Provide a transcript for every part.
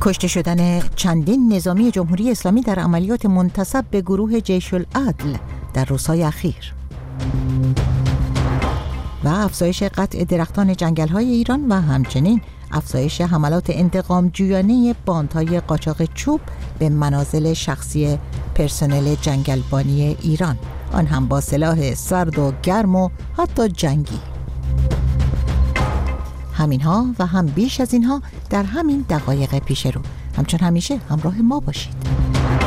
کشته شدن چندین نظامی جمهوری اسلامی در عملیات منتسب به گروه جیش العدل در روزهای اخیر و افزایش قطع درختان جنگل‌های ایران و همچنین افزایش حملات انتقام جویانه باندهای قاچاق چوب به منازل شخصی پرسنل جنگلبانی ایران، آن هم با سلاح سرد و گرم و حتی جنگی. همینها و هم بیش از اینها در همین دقایق پیش رو. همچون همیشه همراه ما باشید.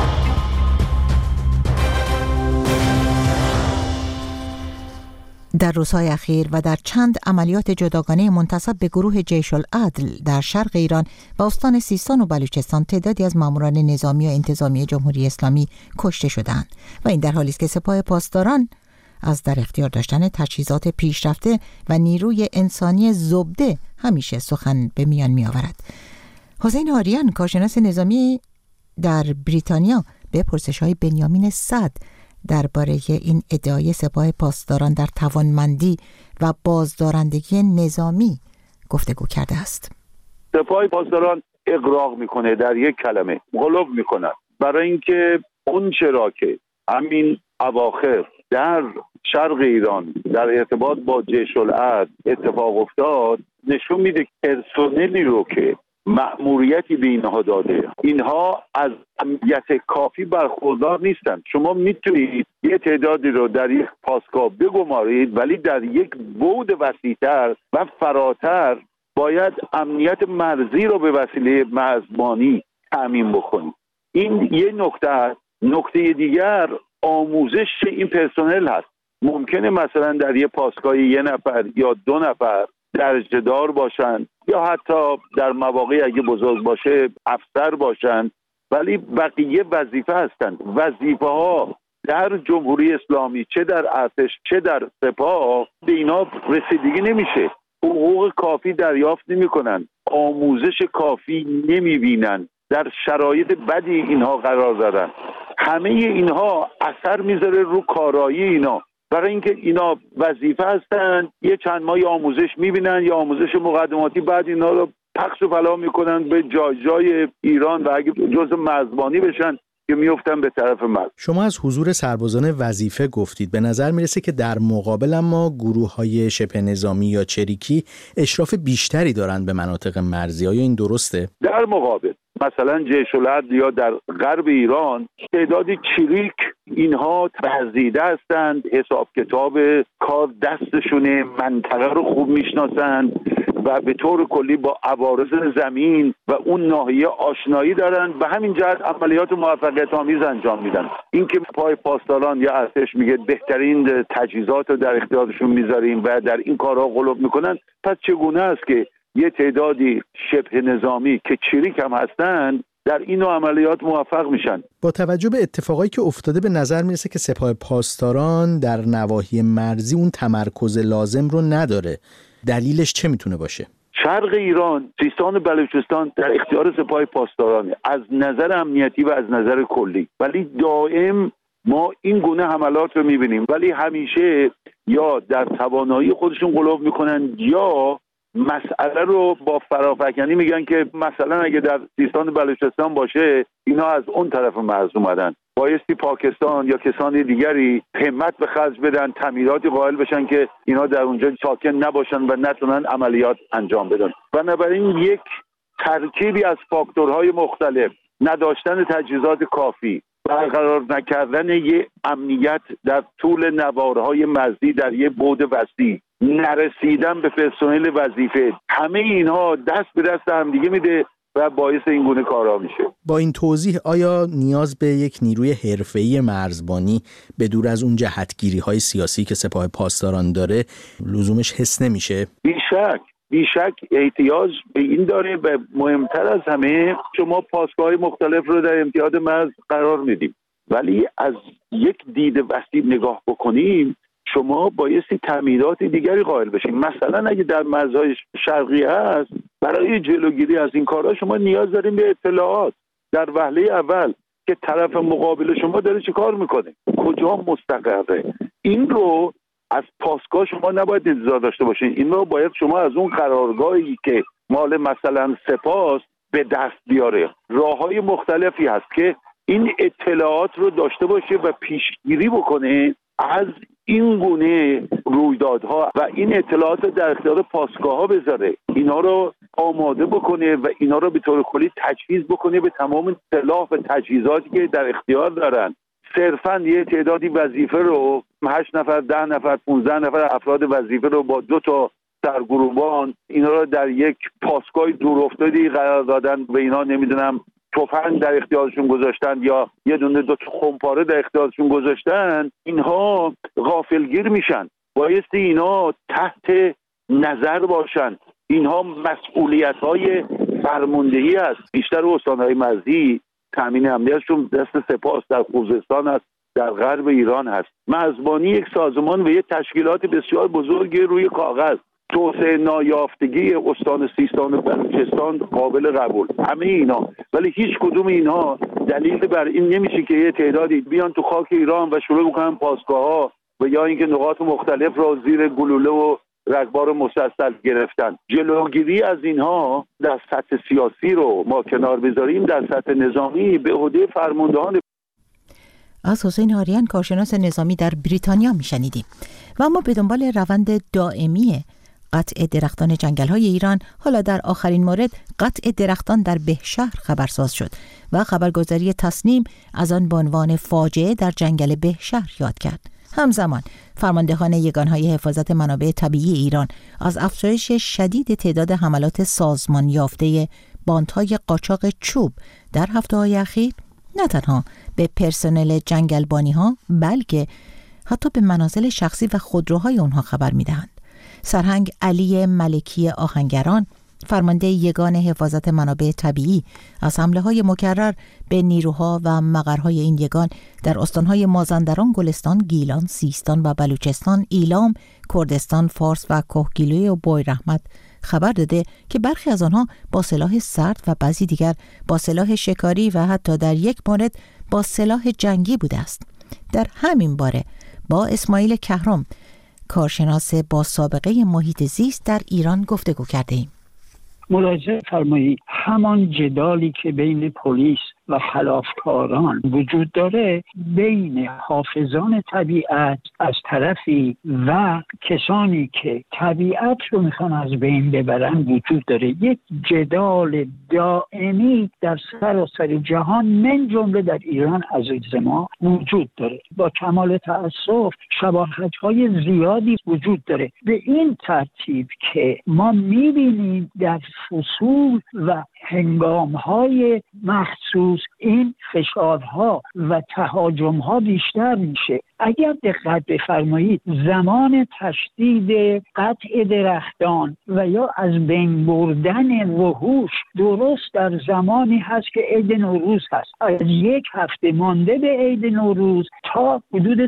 در روزهای اخیر و در چند عملیات جداگانه منتسب به گروه جیش العدل در شرق ایران و استان سیستان و بلوچستان تعدادی از ماموران نظامی و انتظامی جمهوری اسلامی کشته شدند و این در حالی است که سپاه پاسداران از در اختیار داشتن تجهیزات پیشرفته و نیروی انسانی زبده همیشه سخن به میان می آورد. حسین آریان، کارشناس نظامی در بریتانیا، به پرسش‌های بنیامین صد درباره این ادعای سپاه پاسداران در توانمندی و بازدارندگی نظامی گفتگو کرده است. سپاه پاسداران اغراق میکنه، در یک کلمه غلو میکنه، برای اینکه اون چرا که همین اواخر در شرق ایران در ارتباط با جیش العدل اتفاق افتاد نشون میده پرسنلی رو که مأموریتی به اینها داده، اینها از امنیت کافی برخوردار نیستن. شما میتونید یه تعدادی رو در یک پاسگاه بگمارید، ولی در یک بعد وسیع‌تر و فراتر باید امنیت مرزی رو به وسیله مرزبانی تأمین بکنید. این یه نکته است. نکته دیگر آموزش این پرسنل هست. ممکنه مثلا در یه پاسگاه یه نفر یا دو نفر درجه دار باشن یا حتی در مواقع اگه بزرگ باشه افسر باشن، ولی بقیه وظیفه هستند. وظیفه ها در جمهوری اسلامی چه در ارتش چه در سپاه به اینا رسیدگی نمیشه. حقوق کافی دریافت نمیکنن، آموزش کافی نمیبینن، در شرایط بدی اینها قرار دارن. همه اینها اثر میذاره رو کارایی اینا، برای اینکه اینا وظیفه هستن، یه چند ماه آموزش میبینن یا آموزش مقدماتی، بعد اینا رو پخش و پلا میکنن به جای ایران و اگه جزء مرزبانی بشن که میفتن به طرف مرز. شما از حضور سربازان وظیفه گفتید. به نظر میرسه که در مقابل ما گروه‌های شبه نظامی یا چریکی اشراف بیشتری دارن به مناطق مرزی. آیا این درسته؟ در مقابل مثلا جیش العدل یا در غرب ایران تعدادی چریک، اینها ورزیده هستند، حساب کتاب کار دستشونه، منطقه رو خوب میشناسند و به طور کلی با عوارض زمین و اون ناحیه آشنایی دارن و همین جهت عملیات موفقیت آمیز انجام میدن. اینکه پای پاسداران یا ارتش میگه بهترین تجهیزات رو در اختیارشون میذاریم و در این کارها غلو میکنن، پس چگونه است که یه تعدادی شبه نظامی که چریک هم هستن در این نوع عملیات موفق میشن؟ با توجه به اتفاقایی که افتاده به نظر میرسه که سپاه پاسداران در نواحی مرزی اون تمرکز لازم رو نداره. دلیلش چه میتونه باشه؟ شرق ایران، سیستان و بلوچستان در اختیار سپاه پاسدارانه از نظر امنیتی و از نظر کلی، ولی دائم ما این گونه حملات رو میبینیم، ولی همیشه یا در توانایی خودشون غلو میکنن یا مسئله رو با فرافکنی میگن که مثلا اگه در سیستان و بلوچستان باشه اینا از اون طرف مرز اومدن، بایستی پاکستان یا کسان دیگری همت به خرج بدن، تعمیراتی قائل بشن که اینا در اونجا ساکن نباشن و نتونن عملیات انجام بدن. بنابراین یک ترکیبی از فاکتورهای مختلف، نداشتن تجهیزات کافی، برقرار نکردن یک امنیت در طول نوارهای مرزی در یک بعد وسیع، نرسیدن به پرسنل وظیفه، همه اینها دست به دست هم دیگه میده و باعث این گونه کارا میشه. با این توضیح آیا نیاز به یک نیروی حرفه‌ای مرزبانی به دور از اون جهتگیری‌های سیاسی که سپاه پاسداران داره لزومش حس نمیشه؟ بیشک احتیاج به این داره و مهمتر از همه شما پاسگاه‌های مختلف رو در امتداد مرز قرار میدیم، ولی از یک دید وسیع نگاه بکنیم شما بایستی تعمیرات دیگری قائل بشین. مثلا اگه در مرزهای شرقی هست، برای جلوگیری از این کارها شما نیاز داریم به اطلاعات در وهله اول که طرف مقابل شما داره چه کار میکنه، کجا مستقره. این رو از پاسگاه شما نباید انتظار داشته باشین، این رو باید شما از اون قرارگاهی که مال مثلا سپاس به دست بیاره. راههای مختلفی هست که این اطلاعات رو داشته باشه و پیشگیری بکنه از این گونه رویدادها و این اطلاعات رو در اختیار پاسگاه‌ها بذاره، اینا رو آماده بکنه و اینا رو به طور کلی تجهیز بکنه به تمام سلاح و تجهیزاتی که در اختیار دارن. صرفاً یه تعدادی وظیفه رو 8 نفر 10 نفر 15 نفر افراد وظیفه رو با 2 تا سرگروهبان اینا رو در یک پاسگاه دورافتادی قرار دادن و اینا نمیدونم تفنگ در اختیارشون گذاشتن یا یه دونه 2 تا خمپاره در اختیارشون گذاشتن، اینها غافلگیر میشن. بایستی اینا تحت نظر باشن. اینها مسئولیت‌های فرماندهی است. بیشتر استان‌های مرزی تامین امنیتشون دست سپاه در خوزستان است، در غرب ایران هست. میزبانی یک سازمان و یک تشکیلات بسیار بزرگی روی کاغذ. توسعه نایافتگی استان سیستان و بلوچستان قابل قبول، همه اینا، ولی هیچ کدوم اینا دلیل بر این نمیشه که یه تعدادی بیان تو خاک ایران و شروع بکنن پاسگاه‌ها و یا اینکه نقاط مختلف را زیر گلوله و رگبار مسلسل گرفتن. جلوگیری از اینها در سطح سیاسی رو ما کنار بذاریم، در سطح نظامی به عهده فرماندهان. از حسین آریان کارشناس نظامی در بریتانیا میشنیدیم. و اما به دنبال روند دائمی قطع درختان جنگل‌های ایران، حالا در آخرین مورد قطع درختان در بهشهر خبرساز شد و خبرگزاری تصنیم از آن به عنوان فاجعه در جنگل بهشهر یاد کرد. همزمان فرماندهان یگانهای حفاظت منابع طبیعی ایران از افزایش شدید تعداد حملات سازمان یافته باندهای قاچاق چوب در هفته‌های اخیر نه تنها به پرسنل جنگلبانی‌ها بلکه حتی به منازل شخصی و خودروهای اونها خبر می‌دهند. سرهنگ علی ملکی آهنگران، فرمانده یگان حفاظت منابع طبیعی، از حمله‌های مکرر به نیروها و مقرهای این یگان در استان‌های مازندران، گلستان، گیلان، سیستان و بلوچستان، ایلام، کردستان، فارس و کهگیلوی و بوی رحمت خبر داده که برخی از آنها با سلاح سرد و بعضی دیگر با سلاح شکاری و حتی در یک مورد با سلاح جنگی بوده است. در همین باره با اسماعیل کهرم، کارشناس با سابقه محیط زیست در ایران گفتگو کرده ایم. ملاحظه فرمایید همان جدالی که بین پلیس و خلافکاران وجود داره بین حافظان طبیعت از طرفی و کسانی که طبیعت رو میخوان از بین ببرن وجود داره. یک جدال دائمی در سراسر جهان من جمله در ایران عزیز ما وجود داره. با کمال تأسف شباهت‌های زیادی وجود داره. به این ترتیب که ما میبینیم در فصول و هنگام‌های مخصوص این فشارها و تهاجم‌ها بیشتر میشه. اگر دقت بفرمایید زمان تشدید قطع درختان و یا از بین بردن وحوش درست در زمانی هست که عید نوروز هست. از یک هفته مانده به عید نوروز تا حدود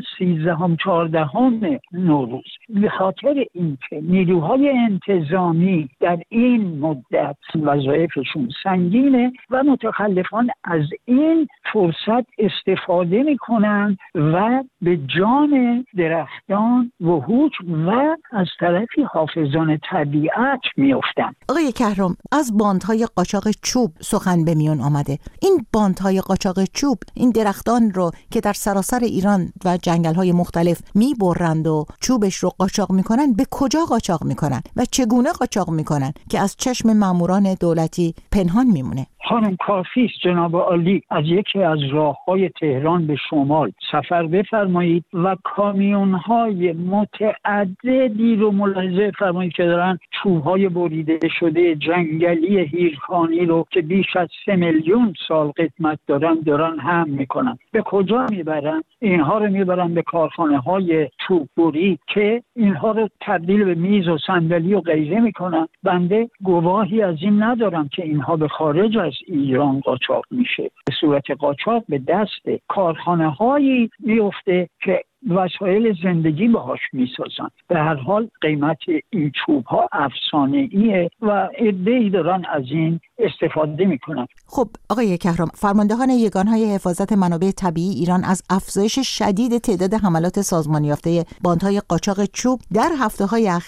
13-14 نوروز. به خاطر اینکه نیروهای انتظامی در این مدت وظایفشون سنگینه و متخلفان از این فرصت استفاده میکنن و به جان درختان وحوش و از طرفی حافظان طبیعت میافتند. آقای کهرم، از باندهای قاچاق چوب سخن به میون آمده. این باندهای قاچاق چوب این درختان رو که در سراسر ایران و جنگل‌های مختلف میبرند و چوبش رو قاچاق میکنن، به کجا قاچاق میکنن و چگونه قاچاق میکنن که از چشم ماموران دولتی پنهان میمونه؟ خانم کافیست جناب عالی از یکی از راه‌های تهران به شمال سفر بفرمایید و کامیون‌های متعددی رو ملاحظه فرمایید که دارن چوب‌های بریده شده جنگلی هیرکانی رو که بیش از 3 میلیون سال قدمت دارن حمل میکنن. به کجا میبرن؟ اینها رو میبرن به کارخانه‌های چوببری که اینها رو تبدیل به میز و صندلی و غیره میکنن. بنده گواهی از این ندارم که اینها به خارج از ایران قاچاق میشه. به صورت قاچاق به دست کارخانه‌هایی میفته که وسایل زندگی باهاش میسازن. به هر حال قیمت این چوب‌ها افسانه‌ایه و عده‌ای دارن از این استفاده میکنن. خب آقای کهرم، فرماندهان یگانهای حفاظت منابع طبیعی ایران از افزایش شدید تعداد حملات سازمان یافته باندهای قاچاق چوب در هفته‌های اخیر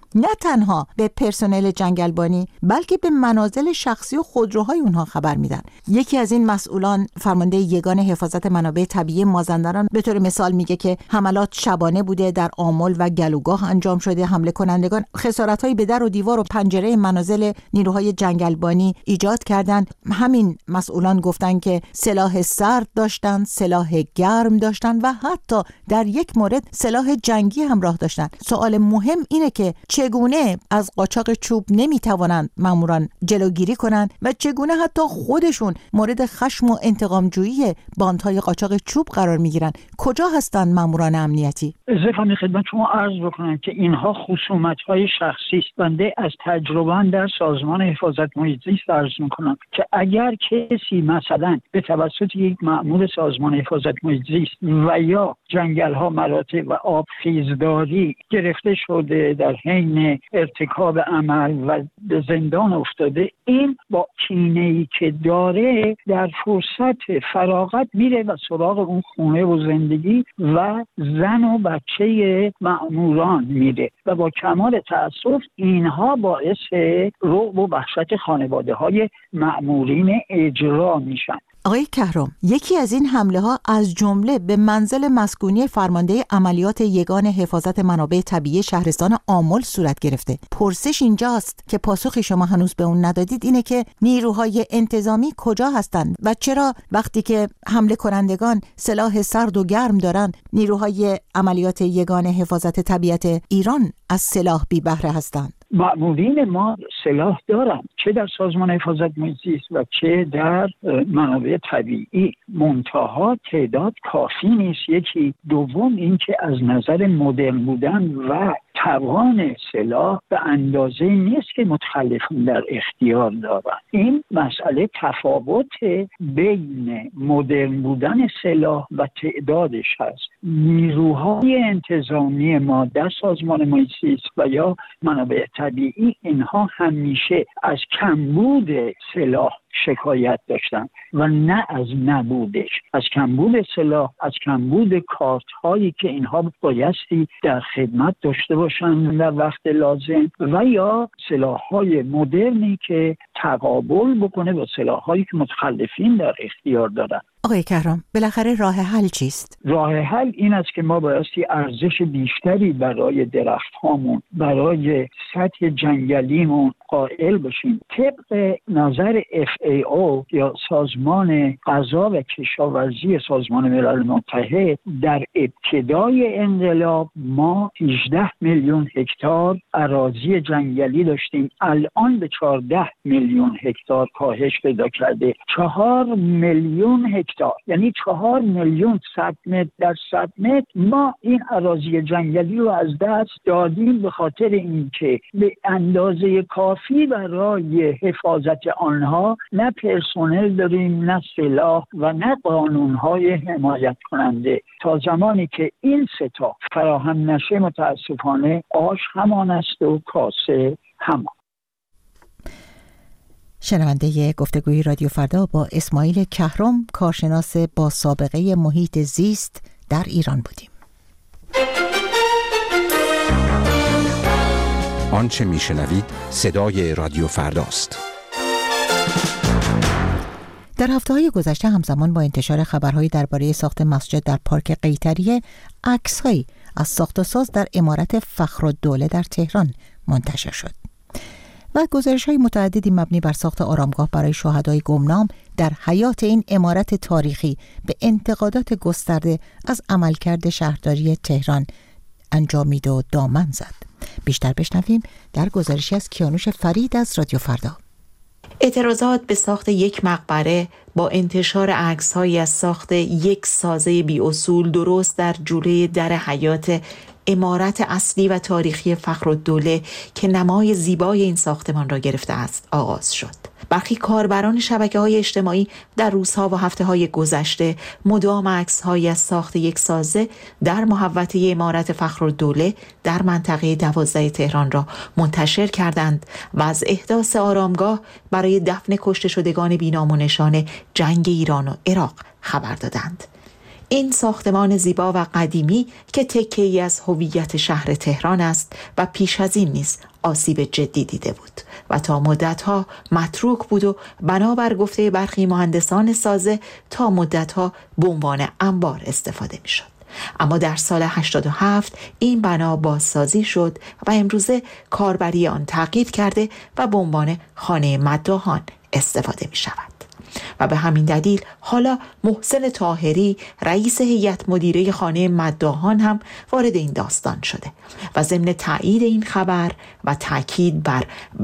نه تنها به پرسنل جنگلبانی بلکه به منازل شخصی و خودروهای اونها خبر میدن. یکی از این مسئولان، فرمانده یگان حفاظت منابع طبیعی مازندران، به طور مثال میگه که حملات شبانه بوده، در آمل و گلوگاه انجام شده. حمله کنندگان خسارت‌هایی به در و دیوار و پنجره منازل نیروهای جنگلبانی ایجاد کردند. همین مسئولان گفتن که سلاح سرد داشتن، سلاح گرم داشتن و حتی در یک مورد سلاح جنگی همراه داشتن. سوال مهم اینه که چگونه از قاچاق چوب نمیتوانند ماموران جلوگیری کنند و چگونه حتی خودشون مورد خشم و انتقامجویی باندهای قاچاق چوب قرار میگیرن. کجا هستند ماموران امنیتی؟ ازفامی خدمت شما عرض بکنم که اینها خصومت‌های شخصی است. بنده از تجربه در سازمان حفاظت محیط زیست عرض میکنم که اگر کسی مثلا به توسط یک مأمور سازمان حفاظت محیط زیست و یا جنگل‌ها مراتع و آب خیزداری گرفته شده در حین ارتکاب عمل و به زندان افتاده، این با کینه‌ای که داره در فرصت فراغت میره و سراغ اون خونه و زندگی و زن و بچه مأموران میره و با کمال تأسف اینها باعث رعب و وحشت خانواده‌های مأمورین اجرا میشن. آقای کهرم، یکی از این حمله ها از جمله به منزل مسکونی فرمانده عملیات یگان حفاظت منابع طبیعی شهرستان آمل صورت گرفته. پرسش اینجاست که پاسخی شما هنوز به اون ندادید، اینه که نیروهای انتظامی کجا هستند و چرا وقتی که حمله کنندگان سلاح سرد و گرم دارن، نیروهای عملیات یگان حفاظت طبیعت ایران از سلاح بی بهره هستند؟ مأمورین ما سلاح دارن، چه در سازمان حفاظت محیط زیست و چه در منابع طبیعی، منتها تعداد کافی نیست. یکی. دوم اینکه از نظر مدرن بودن و توان سلاح به اندازه نیست که متخلفون در اختیار دارن. این مسئله تفاوت بین مدرن بودن سلاح و تعدادش هست. نیروهای انتظامی ما در سازمان محیط زیست و یا منابع طبیعی، اینها همیشه از کمبود سلاح شکایت داشتن و نه از نبودش، از کمبود سلاح، از کمبود کارت هایی که اینها بایستی در خدمت داشته باشن در وقت لازم و یا سلاح های مدرنی که تقابل بکنه با سلاح هایی که متخلفین در اختیار دارن. آقای کهرم، بالاخره راه حل چیست؟ راه حل این است که ما بایستی ارزش بیشتری برای درخت هامون، برای سطح جنگلیمون قائل بشیم. طبق نظر FAO یا سازمان غذا و کشاورزی سازمان ملل متحد، در ابتدای انقلاب ما 18 میلیون هکتار اراضی جنگلی داشتیم. الان به 14 میلیون هکتار کاهش پیدا کرده. 4 میلیون هکتار، یعنی 4 میلیون 100 متر در 100 متر ما این اراضی جنگلی رو از دست دادیم به خاطر اینکه به اندازه کافی برای حفاظت آنها نه پرسنل داریم، نه سلاح و نه قانونهای حمایت کننده. تا زمانی که این سه تا فراهم نشه متاسفانه آش همان است و کاسه همان. شنونده گفتگوی رادیو فردا با اسماعیل کهرم، کارشناس با سابقه محیط زیست در ایران بودیم. آنچه میشنوید صدای رادیو فرداست. در هفته‌های گذشته همزمان با انتشار خبرهایی درباره ساخت مسجد در پارک قیطریه، عکس‌هایی از ساخت و ساز در عمارت فخرالدوله در تهران منتشر شد و گزارش‌های متعددی مبنی بر ساخت آرامگاه برای شهدای گمنام در حیاط این عمارت تاریخی به انتقادات گسترده از عملکرد شهرداری تهران انجامید و دامن زد. بیشتر بشنویم در گزارشی از کیانوش فرید از رادیو فردا. اعتراضات به ساخت یک مقبره با انتشار عکس‌هایی از ساخت یک سازه بی اصول درست در جلوی در حیاط عمارت اصلی و تاریخی فخرالدوله که نمای زیبای این ساختمان را گرفته است آغاز شد. برخی کاربران شبکه‌های اجتماعی در روزها و هفته‌های گذشته مدام عکس‌هایی از ساخت یک سازه در محوطه عمارت فخرالدوله در منطقه 12 تهران را منتشر کردند و از احداث آرامگاه برای دفن کشته شدگان بی‌نام و نشان جنگ ایران و عراق خبر دادند. این ساختمان زیبا و قدیمی که تکه‌ای از هویت شهر تهران است و پیش از این نیز آسیب جدی دیده بود و تا مدتها متروک بود و بنابر گفته برخی مهندسان سازه تا مدتها به عنوان انبار استفاده می شد. اما در سال 87 این بنا بازسازی شد و امروزه کاربری آن تغییر کرده و به عنوان خانه مداحان استفاده می شود. و به همین دلیل حالا محسن طاهری رئیس هیئت مدیره خانه مداحان هم وارد این داستان شده و ضمن تایید این خبر و تاکید بر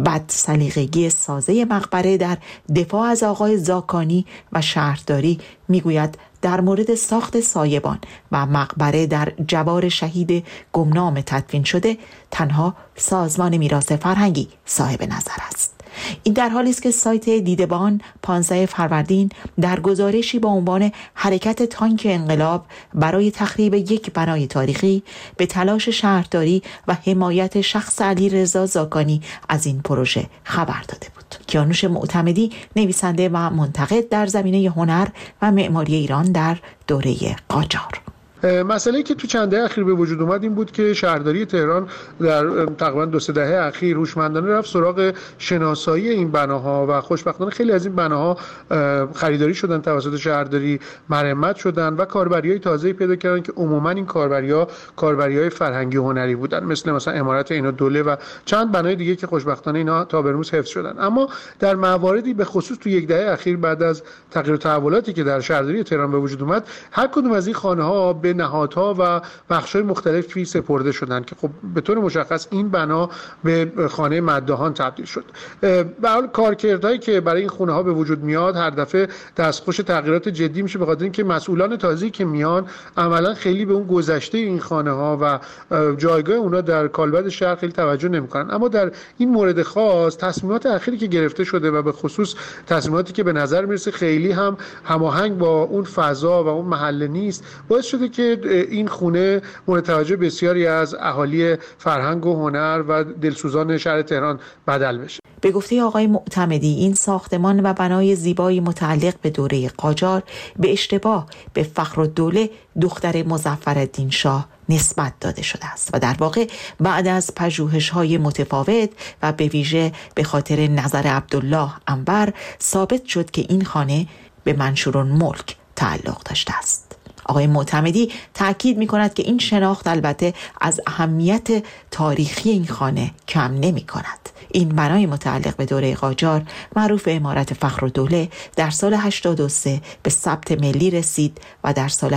بدسلیقگی سازه مقبره در دفاع از آقای زاکانی و شهرداری میگوید در مورد ساخت سایبان و مقبره در جوار شهید گمنام تدفین شده تنها سازمان میراث فرهنگی صاحب نظر است. این در حالی است که سایت دیدبان 15 فروردین در گزارشی با عنوان حرکت تانک انقلاب برای تخریب یک بنای تاریخی به تلاش شهرداری و حمایت شخص علیرضا زاکانی از این پروژه خبر داده بود. کیانوش معتمدی نویسنده و منتقد در زمینه هنر و معماری ایران در دوره قاجار. مسئله‌ای که تو چند دهه اخیر به وجود اومد این بود که شهرداری تهران در تقریبا 2-3 دهه اخیر هوشمندانه رفت سراغ شناسایی این بناها و خوشبختانه خیلی از این بناها خریداری شدن توسط شهرداری، مرمت شدن و کاربری‌های تازه‌ای پیدا کردن که عموما این کاربری‌های فرهنگی و هنری بودن، مثلا عمارت عین‌الدوله و چند بنای دیگه که خوشبختانه اینا تا به امروز حفظ شدن. اما در مواردی به خصوص تو یک دهه اخیر بعد از تغییر و تحولاتی که در شهرداری تهران به وجود اومد، هر کدوم از این خانه‌ها به نهادها و بخش‌های مختلفی سپرده شدند که خب به طور مشخص این بنا به خانه مداحان تبدیل شد. به حال کارکردهایی که برای این خونه‌ها به وجود میاد هر دفعه دستخوش تغییرات جدی میشه به خاطر اینکه مسئولان تازه‌ای که میان عملاً خیلی به اون گذشته این خانه‌ها و جایگاه اونها در کالبد شهر خیلی توجه نمی‌کنن. اما در این مورد خاص تصمیمات اخیری که گرفته شده و به خصوص تصمیماتی که به نظر میرسه خیلی هم هماهنگ با اون فضا و اون محله نیست، باعث شده که این خونه مورد توجه بسیاری از اهالی فرهنگ و هنر و دلسوزان شهر تهران بدل بشه. به گفته آقای معتمدی این ساختمان و بنای زیبایی متعلق به دوره قاجار به اشتباه به فخرالدوله دختر مظفرالدین شاه نسبت داده شده است و در واقع بعد از پژوهش‌های متفاوت و به ویژه به خاطر نظر عبدالله انور ثابت شد که این خانه به منشورالملک تعلق داشته است. آقای معتمدی تأکید می کند که این شناخت البته از اهمیت تاریخی این خانه کم نمی کند. این بنای متعلق به دوره قاجار معروف به عمارت فخرالدوله در سال 83 به ثبت ملی رسید و در سال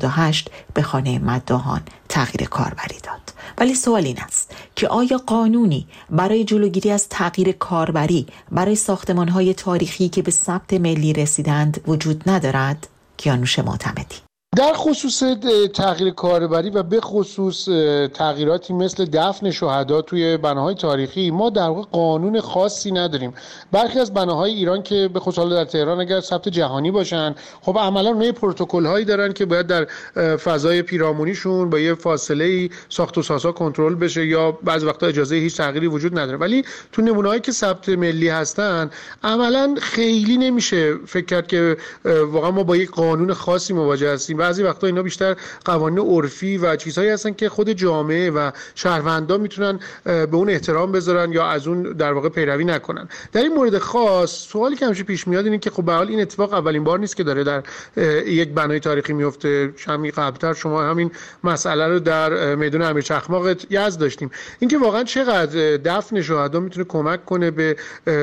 88 به خانه مداحان تغییر کاربری داد. ولی سوال این است که آیا قانونی برای جلوگیری از تغییر کاربری برای ساختمان‌های تاریخی که به ثبت ملی رسیدند وجود ندارد؟ کیانوش معتمدی. در خصوص تغییر کاربری و به خصوص تغییراتی مثل دفن شهدا توی بناهای تاریخی ما در واقع قانون خاصی نداریم. برخی از بناهای ایران که به خصوص در تهران اگر ثبت جهانی باشن خب عملا اونها پروتکل هایی دارن که باید در فضای پیرامونیشون با یه فاصله ساخت و سازها کنترل بشه یا بعضی وقتا اجازه هیچ تغییری وجود نداره. ولی تو نمونه‌هایی که ثبت ملی هستن عملا خیلی نمیشه فکر کرد که واقعا ما با یک قانون خاصی مواجه هستیم. بعضی وقتا اینا بیشتر قوانین عرفی و چیزهایی هستن که خود جامعه و شهروندان میتونن به اون احترام بذارن یا از اون در واقع پیروی نکنن. در این مورد خاص سوالی که همیشه پیش میاد اینه که خب به حال این اتفاق اولین بار نیست که داره در یک بنای تاریخی میفته. کمی قبلتر شما همین مسئله رو در میدان امیر چخماق یزد داشتیم. اینکه واقعا چقدر دفن شهدا میتونه کمک کنه به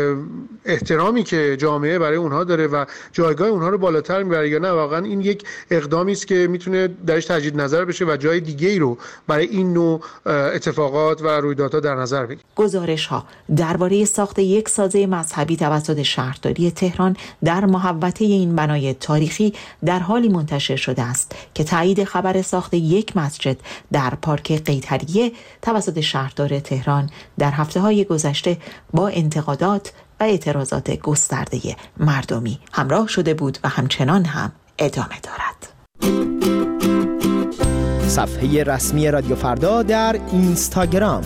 احترامی که جامعه برای اونها داره و جایگاه اونها رو بالاتر میبره یا نه، واقعا این یک اقدامی است که میتونه درش تجدید نظر بشه و جای دیگه‌ای رو برای این نوع اتفاقات و رویدادها در نظر بگیره. گزارش‌ها درباره ساخت یک سازه مذهبی توسط شهرداری تهران در محوطه این بنای تاریخی در حالی منتشر شده است که تایید خبر ساخت یک مسجد در پارک قیطریه توسط شهردار تهران در هفته‌های گذشته با انتقادات و اعتراضات گسترده مردمی همراه شده بود و همچنان هم ادامه دارد. صفحه رسمی رادیو فردا در اینستاگرام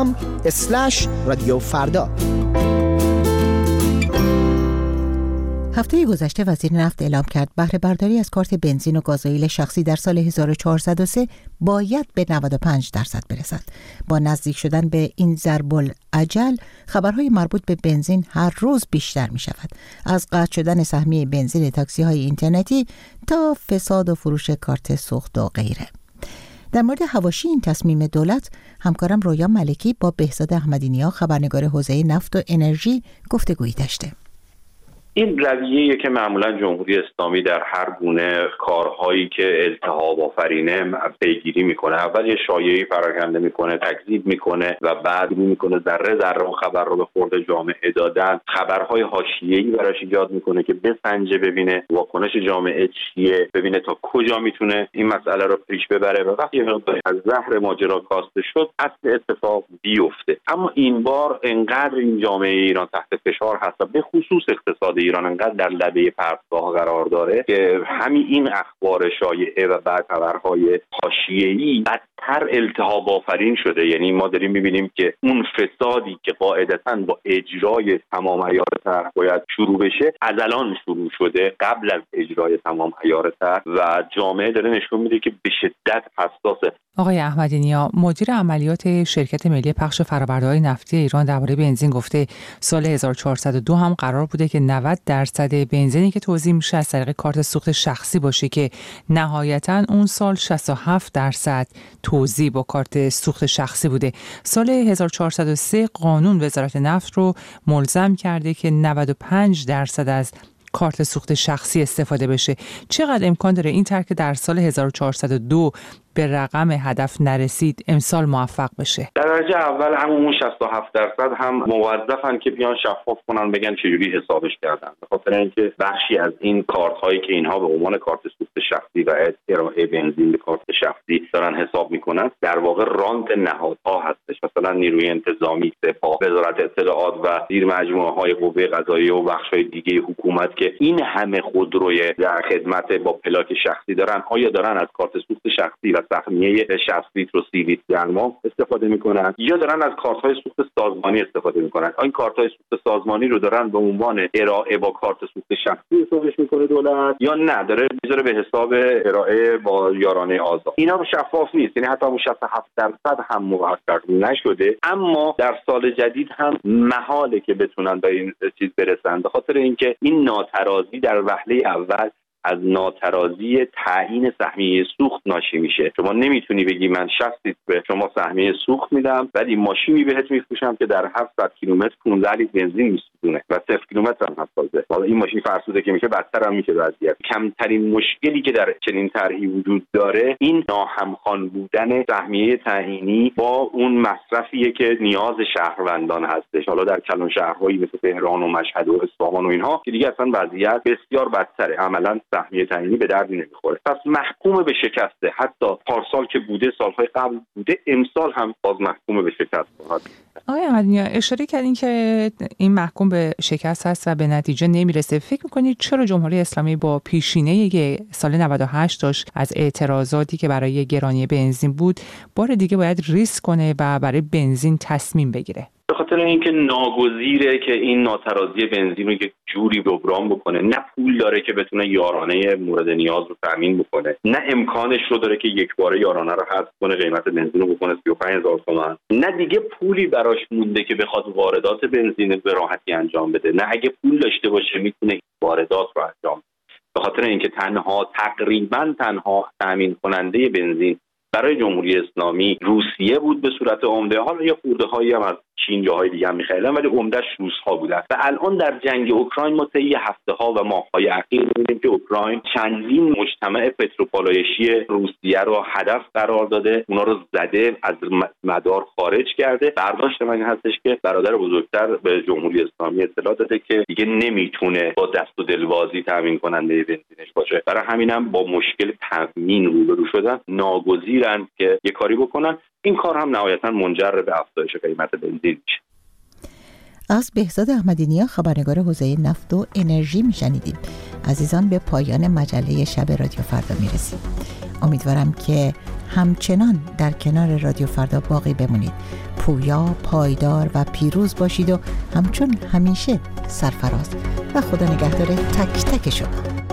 instagram.com/رادیو فردا. هفته گذشته وزیر نفت اعلام کرد بهره برداری از کارت بنزین و گازوئیل شخصی در سال 1403 باید به 95% برسد. با نزدیک شدن به این ضرب الاجل، خبرهای مربوط به بنزین هر روز بیشتر می شود. از قطع شدن سهمیه بنزین تاکسی های اینترنتی تا فساد و فروش کارت سوخت و غیره. در مورد حواشی این تصمیم دولت، همکارم رویا ملکی با بهزاد احمدی‌نیا خبرنگار حوزه نفت و انرژی گفتگویی داشته. این رویه‌ای که معمولا جمهوری اسلامی در هر گونه کارهایی که التهاب آفرینه پیگیری میکنه. اول یه شایعه‌ای پراکنده میکنه، تکذیب میکنه و بعد میکنه ذره ذره خبر رو به خورد جامعه دادن. خبرهای حاشیه‌ای براش ایجاد میکنه که بسنجه، ببینه واکنش جامعه چیه، ببینه تا کجا میتونه این مسئله رو پیش ببره و وقتی از زهر ماجرا کاسته شد اصل اتفاق بیفته. اما این بار انقدر این جامعه ایران تحت فشار هست، به خصوص اقتصاد ایران انقدر در لبه پرتگاه قرار داره که همین این اخبار شایعه و بعد خبرهای حاشیه‌ای بدتر التهاب آفرین شده. یعنی ما داریم می‌بینیم که اون فسادی که قاعدتاً با اجرای تمام عیار طرح باید شروع بشه از الان شروع شده، قبل از اجرای تمام عیار طرح، و جامعه داره نشون میده که به شدت حساسه. آقای احمدی‌نیا، مدیر عملیات شرکت ملی پخش فرآورده‌های نفتی ایران درباره بنزین گفته سال 1402 هم قرار بوده که 90% بنزینی که توزیع میشه از طریق کارت سوخت شخصی باشه که نهایتاً اون سال 67% توزیع با کارت سوخت شخصی بوده. سال 1403 قانون وزارت نفت رو ملزم کرده که 95% از کارت سوخت شخصی استفاده بشه. چقدر امکان داره این طرح که در سال 1402 به رقم هدف نرسید امسال موفق بشه؟ در درجه اول همون 67% هم موظفن که بیان شفاف کنن، بگن چجوری حسابش کردن، به خاطر اینکه بخشی از این کارت هایی که اینها به عنوان کارت سوخت شخصی و ارائه بنزین به کارت شخصی دارن حساب میکنن در واقع رانت نهادها هستش. مثلا نیروی انتظامی، سپاه، وزارت اطلاعات و زیر مجموعه های قوه قضاییه و بخش‌های دیگه حکومت که این همه خودروی در خدمت با پلاک شخصی دارن، آیا دارن از کارت سوخت شخصی و سهمیه 60 لیتر و 30 لیتر در ماه استفاده میکنن یا دارن از کارت‌های سوخت سازمانی استفاده میکنن؟ این کارت‌های سوخت سازمانی رو دارن به عنوان ارائه با کارت سوخت شخصی حسابش میکنه دولت یا نه داره میذاره به حساب ارائه با یارانه آزاد؟ اینا شفاف نیست. یعنی حتی 67% هم موفق نشده. اما در سال جدید هم محاله که بتونن به این چیز برسن، به خاطر اینکه این ناترازی در وهله اول از ناترازی تعیین سهمیه سوخت ناشی میشه. شما نمیتونی بگی من 60 لیتر به شما سهمیه سوخت میدم ولی ماشینی بهت میفروشم که در 700 کیلومتر 15 لیتر بنزین میسوزونه و 0 کیلومتر هم حساسه. حالا این ماشین فرسوده که میشه بدتر هم میشه وضعیت. کمترین مشکلی که در چنین طرحی وجود داره این ناهمخوان بودن سهمیه تعیینی با اون مصرفیه که نیاز شهروندان هستش. حالا در کلان شهرهایی مثل تهران و مشهد و اصفهان و اینها که دیگه اصلا وضعیت بسیار بدتره. عملاً سهمیه تعیینی به دردی نمیخوره. پس محکوم به شکسته. حتی پارسال که بوده، سالهای قبل بوده، امسال هم باز محکوم به شکست خواهد. آقای احمدی‌نیا، اشاره کردین که این محکوم به شکست هست و به نتیجه نمیرسه. فکر میکنید چرا جمهوری اسلامی با پیشینه سال 98 داشت از اعتراضاتی که برای گرانی بنزین بود بار دیگه باید ریسک کنه و برای بنزین تصمیم بگیره؟ به خاطر اینکه ناگزیره که این ناترازی بنزین رو یک جوری جبران بکنه. نه پول داره که بتونه یارانه مورد نیاز رو تامین بکنه، نه امکانش رو داره که یک باره یارانه رو حذف کنه، قیمت بنزین رو بکنه 35000 تومان، نه دیگه پولی براش مونده که بخواد واردات بنزین به راحتی انجام بده، نه اگه پول داشته باشه میتونه واردات رو انجام بده. به خاطر اینکه تقریبا تنها تامین کننده بنزین برای جمهوری اسلامی روسیه بود به صورت عمده. حالا یه خورده‌هایی هم از چین جاهای دیگه هم می‌خریدن ولی عمده‌اش روس‌ها بودن. و الان در جنگ اوکراین ما طی هفته‌ها و ماه‌های اخیر می‌بینیم که اوکراین چندین مجتمع پتروپالایشی روسیه رو هدف قرار داده، اونا رو زده، از مدار خارج کرده. برداشت من این هستش که برادر بزرگتر به جمهوری اسلامی اطلاع داده که دیگه نمیتونه با دست و دلبازی تامین کننده بنزینش باشه. برای همینم با مشکل تامین روبرو شدن، ناگزیرن که یه کاری بکنن. این کار هم نهایتاً منجر به افزایش قیمت بنزین میشه. از بهزاد احمدی‌نیا خبرنگار حوزه نفت و انرژی میشنیدیم. عزیزان، به پایان مجله شب رادیو فردا میرسیم. امیدوارم که همچنان در کنار رادیو فردا باقی بمونید. پویا، پایدار و پیروز باشید و همچون همیشه سرفراز و خدا نگهدار تک تک شما.